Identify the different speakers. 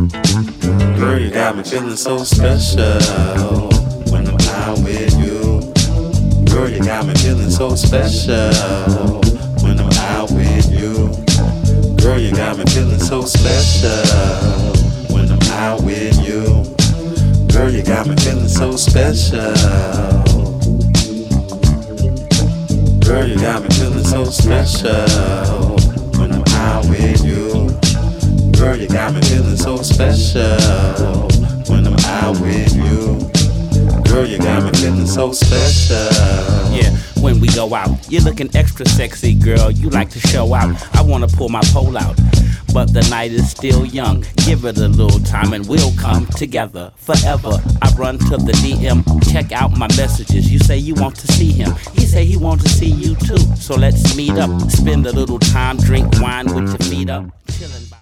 Speaker 1: Girl, you got me feeling so special when I'm out with you. Girl, you got me feeling so special when I'm out with you. Girl, you got me feeling so special when I'm out with you. Girl, you got me feeling so special. Girl, you got me feeling so special when I'm out with you. Girl, you got me feeling so special when I'm out with you. Girl, you got me feeling so special.
Speaker 2: Yeah, when we go out, you're looking extra sexy, girl. You like to show out. I wanna pull my pole out, but the night is still young. Give it a little time and we'll come together forever. I run to the DM, check out my messages. You say you want to see him, he say he wants to see you too. So let's meet up, spend a little time, drink wine with your feet up, chillin' by.